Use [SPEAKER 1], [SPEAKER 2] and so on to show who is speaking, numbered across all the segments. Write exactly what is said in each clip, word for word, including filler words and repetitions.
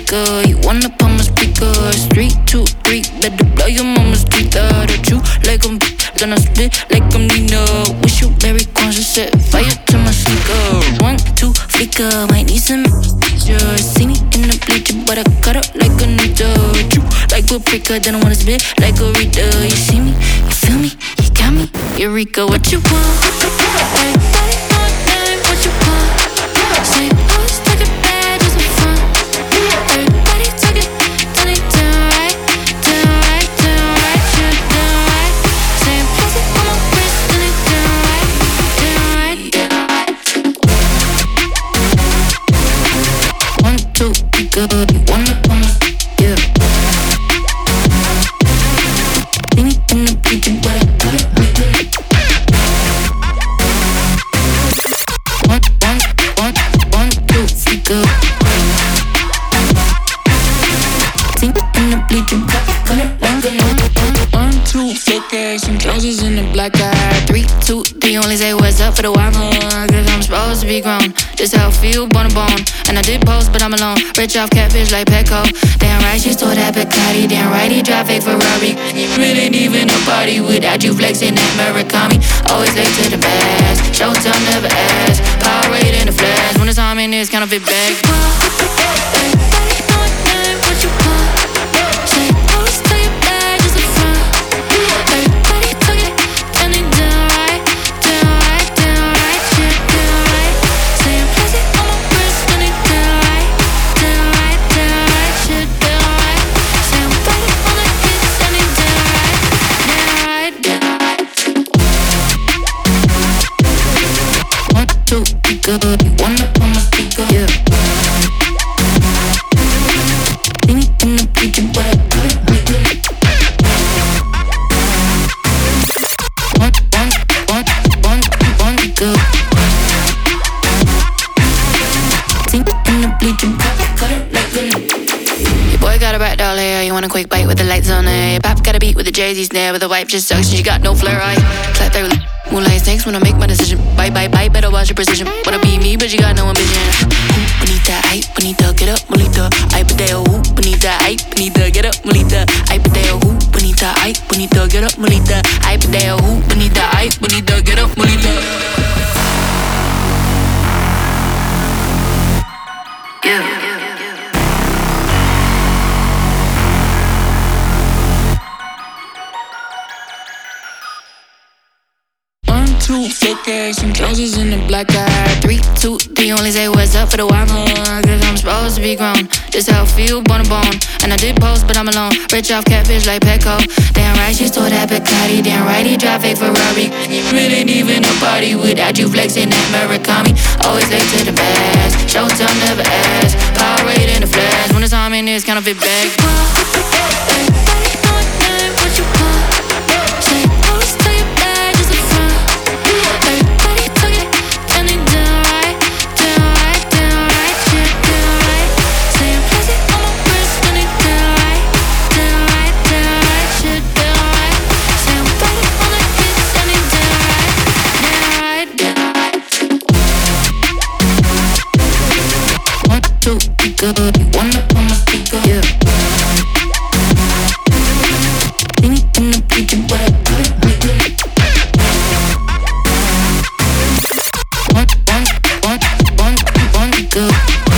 [SPEAKER 1] speaker. You wanna pump my speakers. Three, two, three, better blow your mama's teeth out. At you like I'm then I spit like I'm Nina. Wish you very conscious, set fire to my sneaker. One, two, flicker, might need some pictures. See me in the bleacher, but I cut up like a ninja. True, like a pricker, then I wanna spit like a reader. You see me, you feel me, you got me, Eureka. What you want? Everybody want that, what you want? Say, always take it bad, just for fun. Everybody take it, turn it down right, down right, down right, shut down right. Say, place it on my wrist, turn it down right, down right, down right. One, two, be good, you wanna come, yeah. See me in the bleacher, but I cut it like a one, one, one, one, two, be good. See me in the bleacher, cut it like a one, two, flicker, some Joneses in the black eye. Three, two, three, only say what's up for the wild one. Cause I'm supposed to be grown, just how I feel, bone to bone. And I did post, but I'm alone. Rich off catfish like Petco. Damn right, she stole that Bacardi. Damn right, he drive fake Ferrari. It ain't even a party without you flexing that Murakami. Always late to the best, showtime never ask. Powerade in the flash, when it's time in this counterfeit bag. Everybody want that, what you want? Say, always tell you bad, just for fun. Everybody took it, turn it down right, down right, down right, shit down right. Say, place it on my wrist, turn it down right, down right, down right, shit down right. Say, I'm ready on the hit, turn it down right, down right, down right. One, two, be good, you wanna pump my speaker, yeah. See me in the bleacher, but I cut it like a one, one, one, one, one, be good. See me in the bleacher, cut it like a. Your boy got a rat doll hair, you want a quick bite with the lights on it. Your pop got a beat with the Jay-Z snare, with the wipe just sucks, you got no flair, I clap there with moonlight snakes when I make my decision. Bye, bye, bye, better watch your precision. Wanna be me, but you got no ambition. Ooh, bonita, ay, bonita, get up, molita. Ay, pateo, ooh, bonita, ay, bonita, get up, molita. Ay, pateo, ooh, bonita, ay, bonita, get up, molita. Ay, pateo, ooh, bonita, ay, bonita, get up, molita. Yeah. Two flicker, some Joneses in the black eye. Three, two, three, only say what's up for the wild one. Cause I'm supposed to be grown, just how I feel, bone to bone. And I did post, but I'm alone. Rich off catfish like Petco. Damn right, she stole that Bacardi. Damn right, he drive fake Ferrari. It ain't even a party without you flexing that Murakami. Always late to the best, showtime never ask. Powerade in the flash, when it's time in this counterfeit bag. Everybody want that, what you want? Say, always tell you bad, just for fun. Everybody took it, turn it down right, down right, down right, shit down right. Say, place it on my wrist, turn it down right, down right, down right, shit down right. Say, I'm ready on the hit, turn it down right, down right, down right. One, two, be good, you wanna pump my speaker, yeah. See me in the bleacher, but I cut it like a one, one, one, one, one, be good.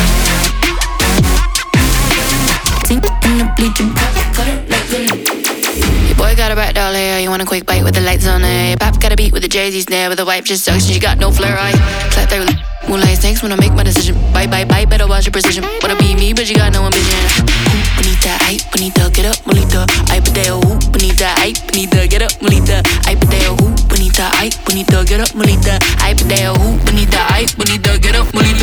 [SPEAKER 1] See me in the bleacher, cut it like a. Your boy got a rat doll hair, you want a quick bite with the lights on it. Your pop got a beat with the Jay-Z snare, with the wipe just sucks, you got no flair, I clap there with moonlight snakes when I make my decision. Bye, bye, bye, better watch your precision. Wanna be me, but you got no ambition. Ooh, bonita, ay, bonita, get up, molita. Ay, pateo, ooh, bonita, ay, bonita, get up, molita. Ay, pateo, ooh, bonita, ay, bonita, get up, molita. Ay, pateo, ooh, bonita, ay, bonita, get up, molita.